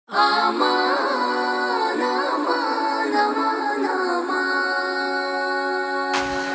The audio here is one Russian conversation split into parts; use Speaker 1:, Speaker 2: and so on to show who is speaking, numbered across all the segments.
Speaker 1: Аман, аман, аман, аман.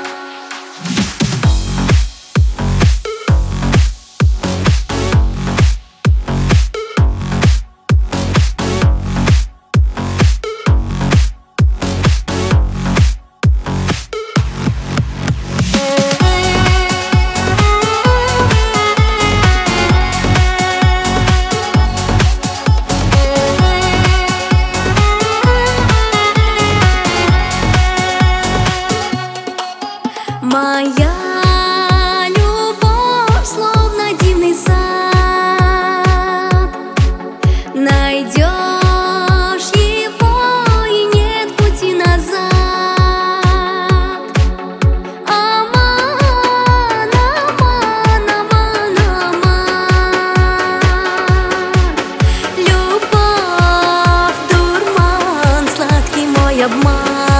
Speaker 1: Моя любовь словно дивный сад. Найдешь его, и нет пути назад. Аман, аман, аман, аман. Любовь, дурман, сладкий мой обман.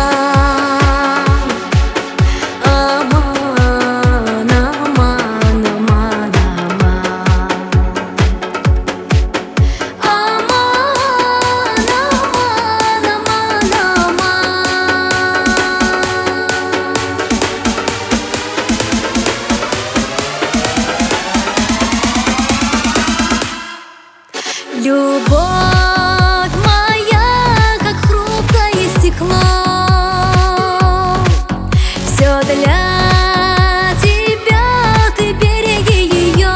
Speaker 1: Любовь моя, как хрупкое стекло, все для тебя, ты береги ее.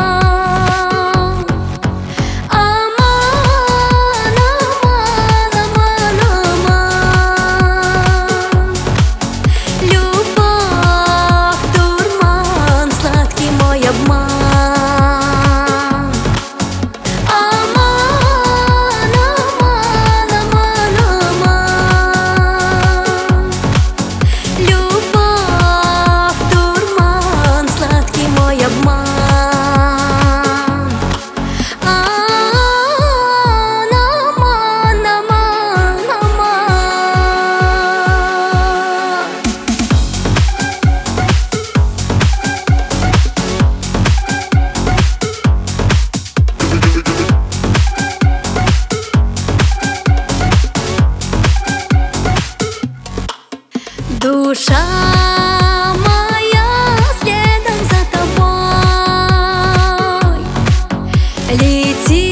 Speaker 1: Аман, аман, аман, аман. Любовь, дурман, сладкий мой обман. Душа моя следом за тобой летит.